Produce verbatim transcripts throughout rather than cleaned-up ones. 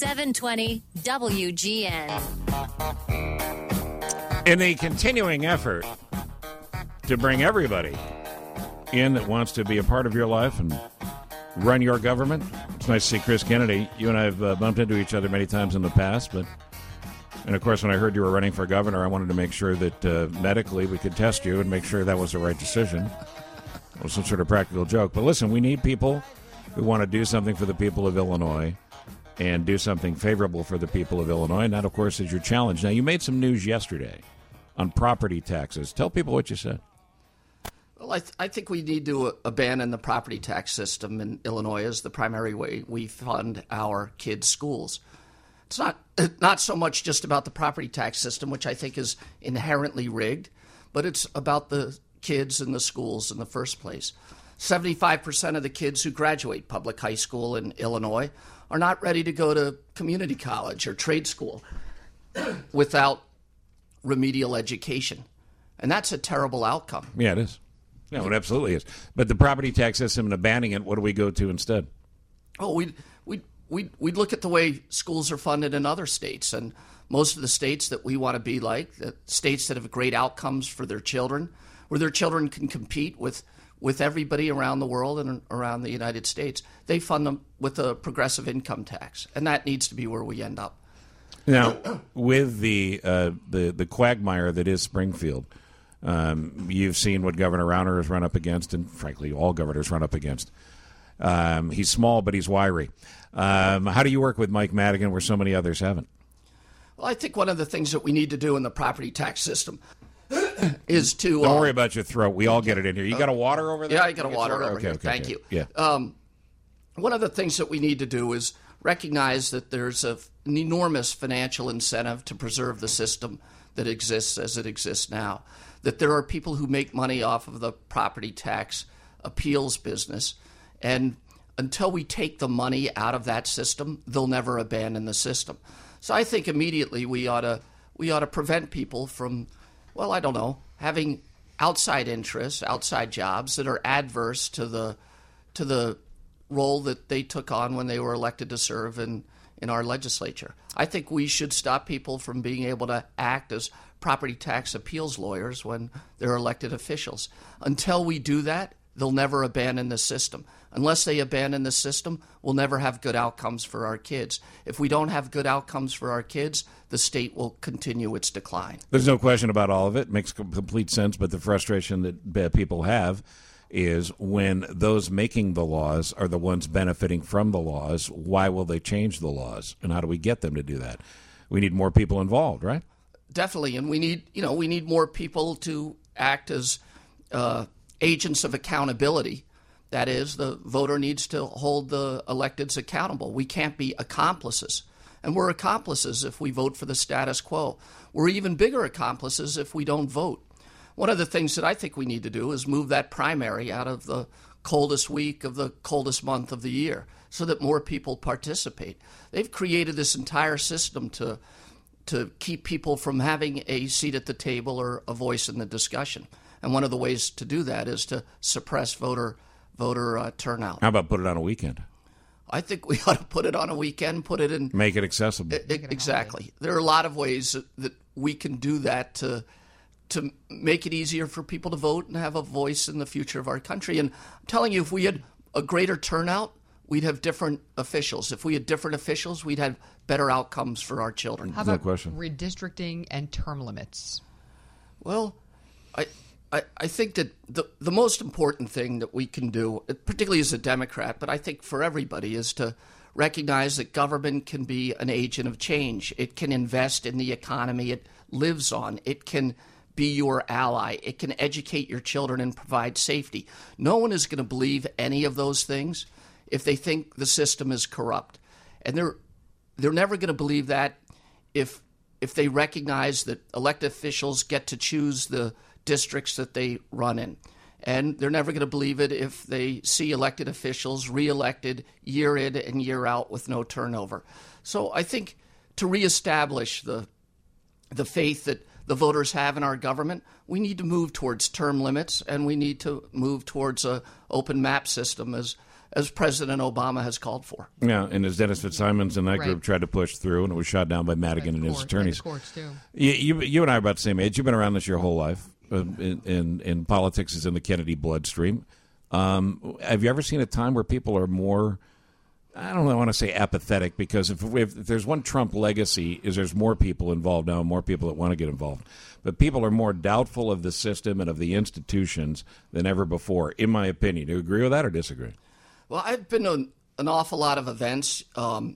seven twenty W G N. In the continuing effort to bring everybody in that wants to be a part of your life and run your government, it's nice to see Chris Kennedy. You and I have uh, bumped into each other many times in the past, but and of course when I heard you were running for governor, I wanted to make sure that uh, medically we could test you and make sure that was the right decision. It was some sort of practical joke. But listen, we need people who want to do something for the people of Illinois and do something favorable for the people of Illinois. And that, of course, is your challenge. Now, you made some news yesterday on property taxes. Tell people what you said. Well, I, th- I think we need to uh, abandon the property tax system in Illinois as the primary way we fund our kids' schools. It's not not so much just about the property tax system, which I think is inherently rigged, but it's about the kids in the schools in the first place. seventy-five percent of the kids who graduate public high school in Illinois are not ready to go to community college or trade school without remedial education. And that's a terrible outcome. Yeah, it is. No, it absolutely is. But the property tax system and abandoning it, what do we go to instead? Oh, we we we we look at the way schools are funded in other states, and most of the states that we want to be like, the states that have great outcomes for their children, where their children can compete with with everybody around the world and around the United States, they fund them with a progressive income tax, and that needs to be where we end up. Now, with the uh, the the quagmire that is Springfield, um, you've seen what Governor Rauner has run up against, and frankly, all governors run up against. Um, he's small, but he's wiry. Um, how do you work with Mike Madigan where so many others haven't? Well, I think one of the things that we need to do in the property tax system is to... Don't uh, worry about your throat. We all get it in here. You got a water over there? Yeah, I got a water over okay, here. okay, Thank okay. you. Yeah. Um, one of the things that we need to do is recognize that there's a, an enormous financial incentive to preserve the system that exists as it exists now, that there are people who make money off of the property tax appeals business, and until we take the money out of that system, they'll never abandon the system. So I think immediately we ought to we ought to prevent people from, well, I don't know, having outside interests, outside jobs that are adverse to the to the role that they took on when they were elected to serve in, in our legislature. I think we should stop people from being able to act as property tax appeals lawyers when they're elected officials. Until we do that, they'll never abandon the system. Unless they abandon the system, we'll never have good outcomes for our kids. If we don't have good outcomes for our kids, the state will continue its decline. There's no question about all of it. It makes complete sense, but the frustration that people have is when those making the laws are the ones benefiting from the laws, why will they change the laws? And how do we get them to do that? We need more people involved, right? Definitely, and we need, you know, we need more people to act as uh, agents of accountability. That is, the voter needs to hold the electeds accountable. We can't be accomplices. And we're accomplices if we vote for the status quo. We're even bigger accomplices if we don't vote. One of the things that I think we need to do is move that primary out of the coldest week of the coldest month of the year so that more people participate. They've created this entire system to to keep people from having a seat at the table or a voice in the discussion. And one of the ways to do that is to suppress voter voter uh, turnout. How about put it on a weekend? I think we ought to put it on a weekend, put it in... Make it accessible. I, I, exactly. There are a lot of ways that, that we can do that to to make it easier for people to vote and have a voice in the future of our country. And I'm telling you, if we had a greater turnout, we'd have different officials. If we had different officials, we'd have better outcomes for our children. How No about question. redistricting and term limits? Well, I... I, I think that the, the most important thing that we can do, particularly as a Democrat, but I think for everybody, is to recognize that government can be an agent of change. It can invest in the economy it lives on. It can be your ally. It can educate your children and provide safety. No one is going to believe any of those things if they think the system is corrupt. And they're they're never going to believe that if if they recognize that elected officials get to choose the districts that they run in. And they're never going to believe it if they see elected officials reelected year in and year out with no turnover. So I think to reestablish the the faith that the voters have in our government, we need to move towards term limits, and we need to move towards a open map system as as President Obama has called for. Yeah, and as Dennis Fitzsimons and that Right. group tried to push through, and it was shot down by Madigan and his Court- attorneys. the courts, too. You, you, you and I are about the same age. You've been around this your whole life, uh, in, in, in politics is in the Kennedy bloodstream. Um, have you ever seen a time where people are more, I don't know, I want to say apathetic, because if, if, if there's one Trump legacy, is there's more people involved now, more people that want to get involved. But people are more doubtful of the system and of the institutions than ever before, in my opinion. Do you agree with that or disagree? Well, I've been to an awful lot of events um,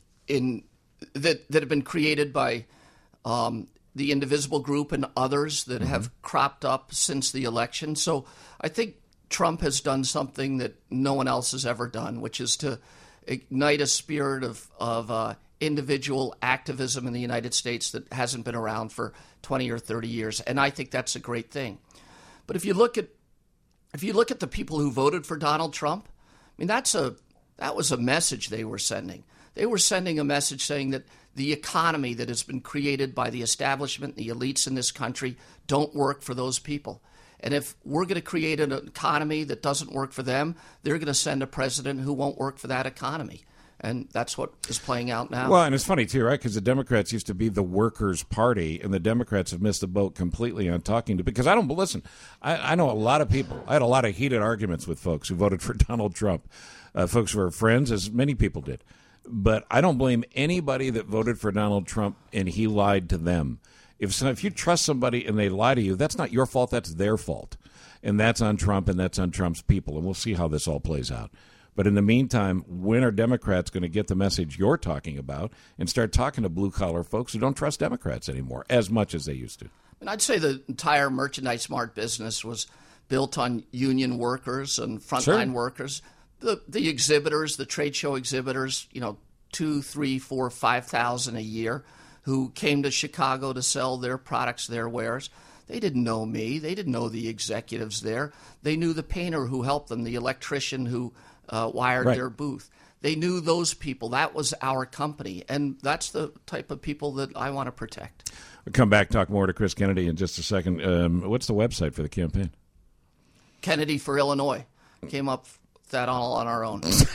in that that have been created by um, the Indivisible Group and others that mm-hmm. have cropped up since the election. So I think Trump has done something that no one else has ever done, which is to ignite a spirit of, of uh, individual activism in the United States that hasn't been around for twenty or thirty years. And I think that's a great thing. But if you look at if you look at the people who voted for Donald Trump, I mean, that's a that was a message they were sending. They were sending a message saying that the economy that has been created by the establishment, the elites in this country, don't work for those people. And if we're going to create an economy that doesn't work for them, they're going to send a president who won't work for that economy. And that's what is playing out now. Well, and it's funny, too, right? Because the Democrats used to be the workers' party, and the Democrats have missed the boat completely on talking to, because I don't, listen, I, I know a lot of people. I had a lot of heated arguments with folks who voted for Donald Trump, uh, folks who are friends, as many people did. But I don't blame anybody that voted for Donald Trump and he lied to them. If, so, if you trust somebody and they lie to you, that's not your fault, that's their fault. And that's on Trump and that's on Trump's people, and we'll see how this all plays out. But in the meantime, when are Democrats going to get the message you're talking about and start talking to blue-collar folks who don't trust Democrats anymore as much as they used to? And I'd say the entire Merchandise Mart business was built on union workers and frontline Sure. workers. The the exhibitors, the trade show exhibitors, you know, two, three, four, five thousand a year, who came to Chicago to sell their products, their wares. They didn't know me. They didn't know the executives there. They knew the painter who helped them, the electrician who uh, wired Right. their booth. They knew those people. That was our company, and that's the type of people that I want to protect. We'll come back, talk more to Chris Kennedy in just a second. Um, what's the website for the campaign? Kennedy for Illinois. Came up with that all on our own. It's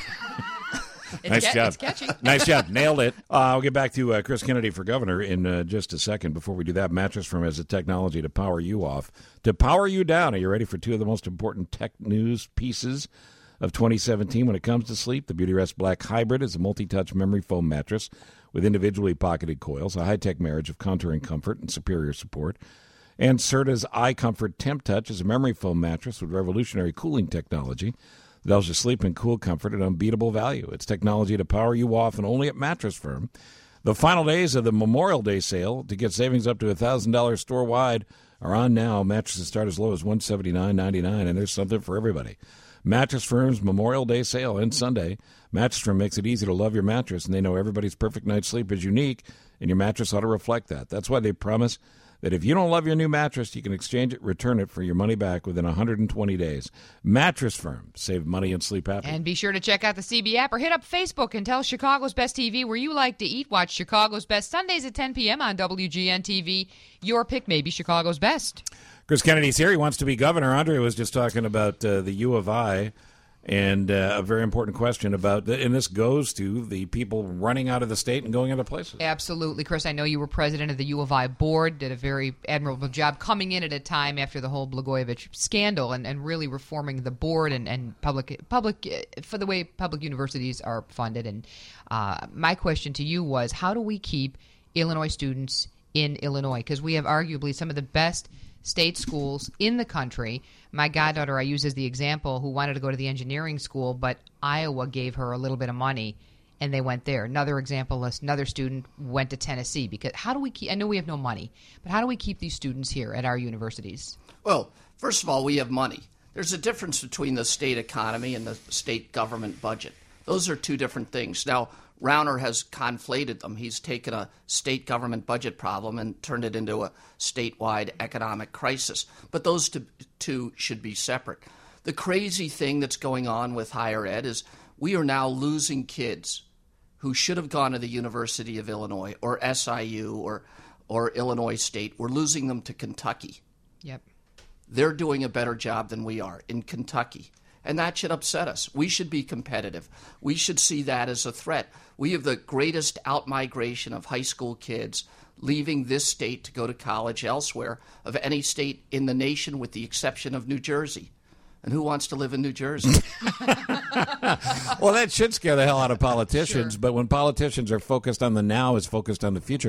Nice ca- job. It's catchy. Nice job. Nailed it. Uh, I'll get back to uh, Chris Kennedy for governor in uh, just a second. Before we do that, Mattress Firm has the technology to power you off, to power you down. Are you ready for two of the most important tech news pieces of twenty seventeen when it comes to sleep? The Beautyrest Black Hybrid is a multi-touch memory foam mattress with individually pocketed coils, a high-tech marriage of contouring comfort and superior support. And Serta's iComfort Temp Touch is a memory foam mattress with revolutionary cooling technology that allows you sleep in cool comfort at unbeatable value. It's technology to power you off, and only at Mattress Firm. The final days of the Memorial Day sale to get savings up to one thousand dollars store-wide are on now. Mattresses start as low as one hundred seventy-nine ninety-nine, and there's something for everybody. Mattress Firm's Memorial Day sale ends Sunday. Mattress Firm makes it easy to love your mattress, and they know everybody's perfect night's sleep is unique, and your mattress ought to reflect that. That's why they promise that if you don't love your new mattress, you can exchange it, return it for your money back within one hundred twenty days. Mattress Firm. Save money and sleep happy. And be sure to check out the C B app or hit up Facebook and tell Chicago's Best T V where you like to eat. Watch Chicago's Best Sundays at ten p.m. on W G N T V. Your pick may be Chicago's Best. Chris Kennedy's here. He wants to be governor. Andre was just talking about uh, the U of I and uh, a very important question about, the, and this goes to the people running out of the state and going other places. Absolutely, Chris. I know you were president of the U of I board, did a very admirable job coming in at a time after the whole Blagojevich scandal and, and really reforming the board and, and public public for the way public universities are funded. And uh, my question to you was, how do we keep Illinois students in Illinois? Because we have arguably some of the best state schools in the country. My goddaughter I use as the example, who wanted to go to the engineering school, but Iowa gave her a little bit of money, and they went there. Another example, another student went to Tennessee. Because how do we keep, I know we have no money, but how do we keep these students here at our universities? Well, first of all, we have money. There's a difference between the state economy and the state government budget. Those are two different things. Now, Rauner has conflated them. He's taken a state government budget problem and turned it into a statewide economic crisis. But those two, two should be separate. The crazy thing that's going on with higher ed is we are now losing kids who should have gone to the University of Illinois or S I U or, or Illinois State. We're losing them to Kentucky. Yep. They're doing a better job than we are in Kentucky. And that should upset us. We should be competitive. We should see that as a threat. We have the greatest outmigration of high school kids leaving this state to go to college elsewhere of any state in the nation with the exception of New Jersey. And who wants to live in New Jersey? Well, that should scare the hell out of politicians. Sure. But when politicians are focused on the now as focused on the future,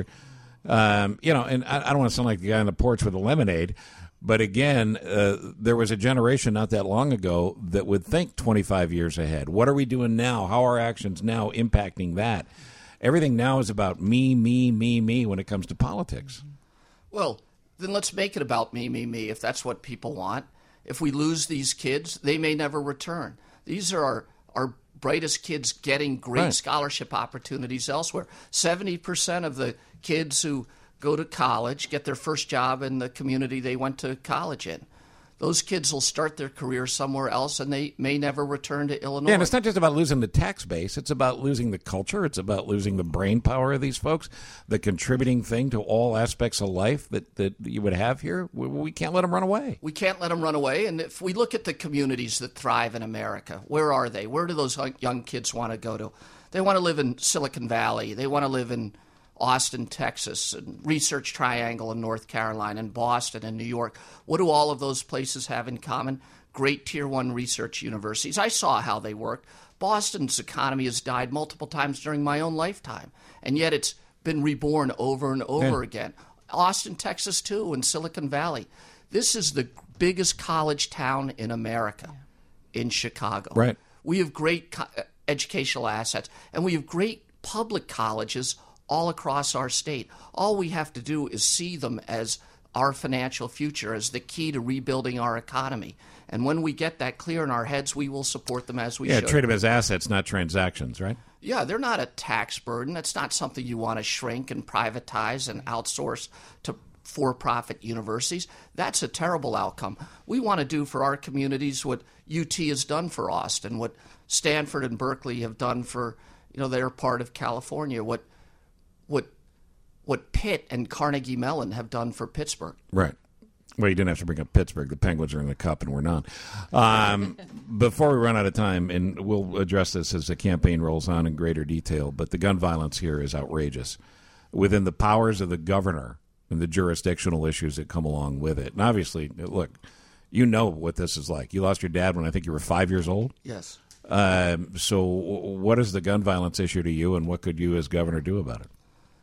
um, you know, and I, I don't want to sound like the guy on the porch with the lemonade, but again, uh, there was a generation not that long ago that would think twenty-five years ahead. What are we doing now? How are actions now impacting that? Everything now is about me, me, me, me when it comes to politics. Well, then let's make it about me, me, me, if that's what people want. If we lose these kids, they may never return. These are our, our brightest kids getting great Right. scholarship opportunities elsewhere. seventy percent of the kids who go to college get their first job in the community they went to college in. Those kids will start their career somewhere else, and they may never return to Illinois. Yeah, and it's not just about losing the tax base. It's about losing the culture. It's about losing the brain power of these folks, the contributing thing to all aspects of life that, that you would have here. We, we can't let them run away. We can't let them run away. And if we look at the communities that thrive in America, where are they? Where do those young kids want to go to? They want to live in Silicon Valley. They want to live in Austin, Texas, and Research Triangle in North Carolina, and Boston and New York. What do all of those places have in common? Great Tier one research universities. I saw how they worked. Boston's economy has died multiple times during my own lifetime, and yet it's been reborn over and over Yeah. again. Austin, Texas, too, and Silicon Valley. This is the biggest college town in America, in Chicago. Right. We have great co- educational assets, and we have great public colleges all across our state. All we have to do is see them as our financial future, as the key to rebuilding our economy. And when we get that clear in our heads, we will support them as we Yeah, should. treat them as assets, not transactions, right? Yeah, they're not a tax burden. That's not something you want to shrink and privatize and outsource to for-profit universities. That's a terrible outcome. We want to do for our communities what U T has done for Austin, what Stanford and Berkeley have done for, you know, they're part of California, what what what Pitt and Carnegie Mellon have done for Pittsburgh. Right. Well, you didn't have to bring up Pittsburgh. The Penguins are in the cup, and we're not. Um, before we run out of time, and we'll address this as the campaign rolls on in greater detail, but the gun violence here is outrageous. Within the powers of the governor and the jurisdictional issues that come along with it. And obviously, look, you know what this is like. You lost your dad when I think you were five years old. Yes. Um, so what is the gun violence issue to you, and what could you as governor do about it?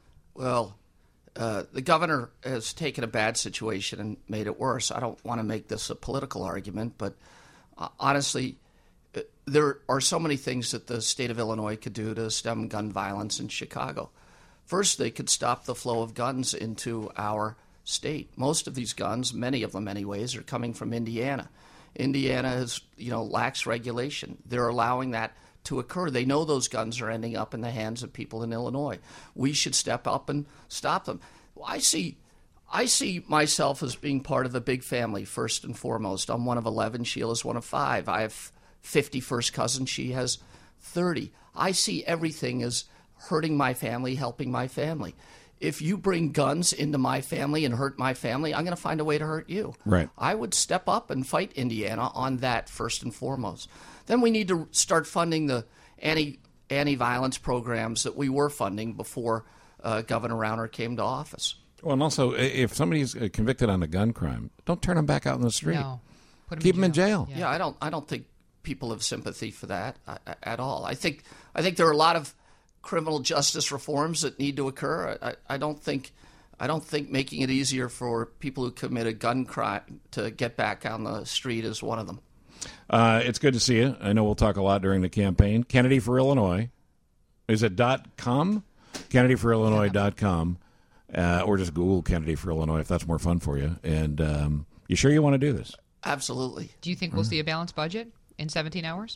Well, uh, the governor has taken a bad situation and made it worse. I don't want to make this a political argument, but uh, honestly, uh, there are so many things that the state of Illinois could do to stem gun violence in Chicago. First, they could stop the flow of guns into our state. Most of these guns, many of them anyways, are coming from Indiana. Indiana has, you know, lax regulation. They're allowing that to occur. They know those guns are ending up in the hands of people in Illinois. We should step up and stop them. I see I see myself as being part of a big family, first and foremost. I'm one of eleven. Sheila's one of five. I have fifty first cousins. She has thirty. I see everything as hurting my family, helping my family. If you bring guns into my family and hurt my family, I'm going to find a way to hurt you. Right. I would step up and fight Indiana on that first and foremost. Then we need to start funding the anti, anti-violence programs that we were funding before uh, Governor Rauner came to office. Well, and also, if somebody's convicted on a gun crime, don't turn them back out in the street. No. Put 'em Keep them in jail. Yeah, I don't. I don't think people have sympathy for that uh, at all. I think. I think there are a lot of criminal justice reforms that need to occur. I, I don't think. I don't think making it easier for people who commit a gun crime to get back on the street is one of them. Uh, it's good to see you. I know we'll talk a lot during the campaign. Kennedy for Illinois. Is it dot com? Kennedy for Illinois dot com. Uh, or just Google Kennedy for Illinois if that's more fun for you. And um, you sure you want to do this? Absolutely. Do you think we'll see a balanced budget in seventeen hours?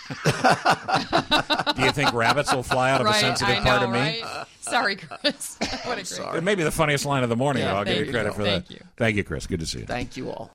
Do you think rabbits will fly out of right, a sensitive I know, part of me? right? Sorry, Chris. What a great. It may be the funniest line of the morning, Yeah, though. I'll give there you you credit go. for that. Thank you. Thank you, Chris. Good to see you. Thank you all.